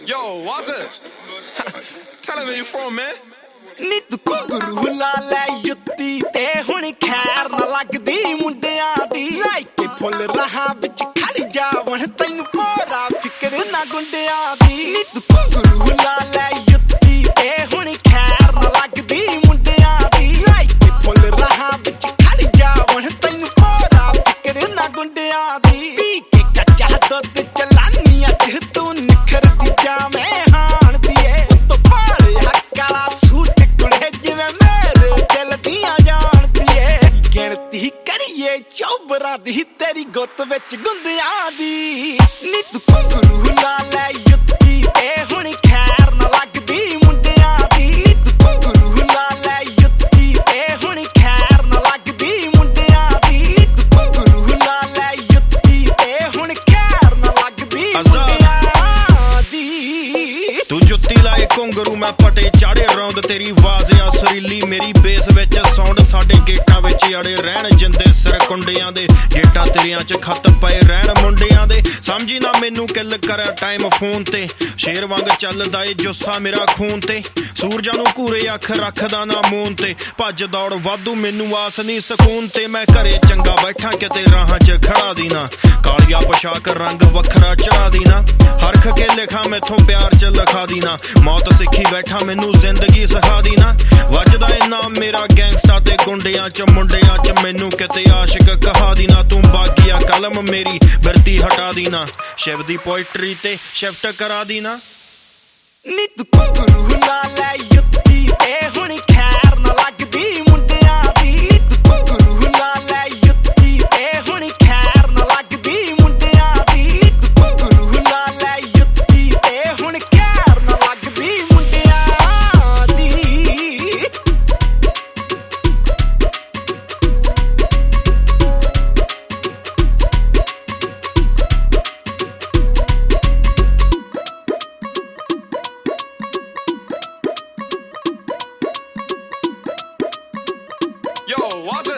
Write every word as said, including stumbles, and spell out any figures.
Yo, what's it? Tell him where you from, man. ਨੀ ਤੂੰ ਘੁੰਗਰੂ ਲਾ ਲੈ ਯੁੱਤੀ ਤੇ ਹੁਣ ਖੈਰ ਨਾ ਲੱਗਦੀ ਮੁੰਡਿਆਂ ਦੀ ਲਾਇਕੇ ਫੁੱਲ ਰਹਾ ਵਿੱਚ ਖੜੀ ਜਾਵਣ ਤੈਨੂੰ ਪੂਰਾ ਫਿਕਰ ਨਾ ਗੁੰਡਿਆਂ ਦੀ ਨੀ ਤੂੰ ਘੁੰਗਰੂ ਲਾ ਲੈ ਯੁੱਤੀ ਤੇ ਹੁਣ ਖੈਰ ਨਾ ਲੱਗਦੀ ਮੁੰਡਿਆਂ ਦੀ ਲਾਇਕੇ ਫੁੱਲ ਰਹਾ ਵਿੱਚ ਖੜੀ ਜਾਵਣ ਤੈਨੂੰ ਪੂਰਾ ਫਿਕਰ ਨਾ ਗੁੰਡਿਆਂ ਦੀ ਪੀ ਕੇ ਕੱਚਾ ਦੁੱਧ ਚਲਾਨੀਆਂ ਤੇ ਤੂੰ ਨਿਖਰਦੀ ਜਾਵੇਂ ਹਾਣ ਦੀ ਏ ਤੂੰ ਪਾਲੇ ਹੱਕਾਲਾ ਸੂਟ ਗਿਣਤੀ ਕਰੀਏ ਚੌਬਰਾਂ ਦੀ ਤੇਰੀ ਗੁੱਤ ਵਿੱਚ ਗੁੰਦਿਆਂ ਦੀ ਨੀ ਤੂੰ ਘੁੰਗਰੂ ਲਾ ਲੈ ਯੁੱਤੀ ਤੇ ਹੁਣ ਖੈਰ ਨਾ ਲੱਗਦੀ ਮੁੰਡਿਆਂ ਦੀ ਨੀ ਤੂੰ ਘੁੰਗਰੂ ਲਾ ਲੈ ਯੁੱਤੀ ਤੇ ਹੁਣ ਖੈਰ ਨਾ ਲੱਗਦੀ ਮੁੰਡਿਆਂ ਦੀ ਨੀ ਤੂੰ ਘੁੰਗਰੂ ਲਾ ਲੈ ਯੁੱਤੀ ਤੇ ਹੁਣ ਖੈਰ ਨਾ ਲੱਗਦੀ ਮੁੰਡਿਆਂ ਦੀ ਤੂੰ ਜੁੱਤੀ ਲਾਏ ਘੁੰਗਰੂ ਮੈਂ ਪਟੇ ਚਾੜੇ ਰੌਂਦ ਤੇਰੀ ਆਵਾਜ਼ ਆ ਸੁਰੀਲੀ ਮੇਰੀ ਬੇਸ ਵਿੱਚ ਸਾਊਂਡ ਸਾਡੇ ਗੇਟਾਂ ਵਿੱਚ ਅੜੇ ਰਹਿਣ ਜਿੰਦੇ ਸਿਰ ਕੁੰਡਿਆਂ ਦੇ ਗੇਟਾਂ ਤੇਰੀਆਂ ਚ ਖੱਤ ਪਏ ਰਹਿਣ ਮੁੰਡਿਆਂ ਦੇ ਸਮਝੀ ਨਾ ਮੈਨੂੰ ਕਿੱਲ ਕਰਾਂ ਟਾਈਮ ਫੋਨ ਤੇ ਸ਼ੇਰ ਵਾਂਗ ਚੱਲਦਾ ਏ ਜੁੱਸਾ ਮੇਰਾ ਖੂਨ ਤੇ ਸੂਰਜਾਂ ਨੂੰ ਘੂਰੇ ਅੱਖ ਰੱਖਦਾ ਨਾ ਮੂਨ ਤੇ ਭੱਜ ਦੌੜ ਵਾਧੂ ਮੈਨੂੰ ਆਸ ਨਹੀਂ ਸਕੂਨ ਤੇ ਮੈਂ ਘਰੇ ਚੰਗਾ ਬੈਠਾ ਕਿਤੇ ਰਾਹਾਂ ਚ ਖੜਾ ਦੀ ਨਾ ਕਾਲੀਆ ਪੋਸ਼ਾਕ ਰੰਗ ਵੱਖਰਾ ਚੜਾ ਦੀ ਨਾ ਹਰਖ ਕੇ ਲਿਖਾਂ ਮੈਥੋਂ ਪਿਆਰ ਚ ਲਿਖਾ ਦੀ ਨਾ ਮੌਤ ਸਿੱਖੀ ਬੈਠਾ ਮੈਨੂੰ ਜ਼ਿੰਦਗੀ ਸਿਖਾ ਦੀ ਨਾ ਵੱਜਦਾ ਏ ਨਾਮ ਮੇਰਾ ਗੈਂਗਸਟਰ ਤੇ ਗੁੰਡਿਆਂ ਚ ਮੁੰਡਿਆਂ ਚ ਮੈਨੂੰ ਕਿਤੇ ਆਸ਼ਿਕ ਕਹਾ ਦੀ ਨਾ ਤੂੰ ਬਾਗੀਆ ਕਲਮ ਮੇਰੀ ਵਰਤੀ ਹਟਾ ਦੀ ਨਾ ਸ਼ਿਵ ਦੀ ਪੋਇਟਰੀ ਤੇ ਸ਼ਿਫਟ ਕਰਾ ਦੀ ਨਾ ਨੀ ਤੂੰ ਘੁੰਗਰੂ ਲਾ ਲੈ ਯੁੱਤੀ ਤੇ ਹੁਣ ਖੈਰ ਨਾ ਲੱਗਦੀ ਮੁੰਡਿਆਂ ਦੀ ਨੀ ਤੂੰ ਘੁੰਗਰੂ ਲਾ ਲੈ ਯੁੱਤੀ ਤੇ ਹੁਣ ਖੈਰ ਨਾ ਲੱਗਦੀ ਮੁੰਡਿਆਂ ਦੀ ਨੀ ਤੂੰ ਘੁੰਗਰੂ ਲਾ ਲੈ ਯੁੱਤੀ ਤੇ ਹੁਣ ਖੈਰ ਨਾ ਲੱਗਦੀ ਮੁੰਡਿਆਂ ਦੀ Yo, what's it?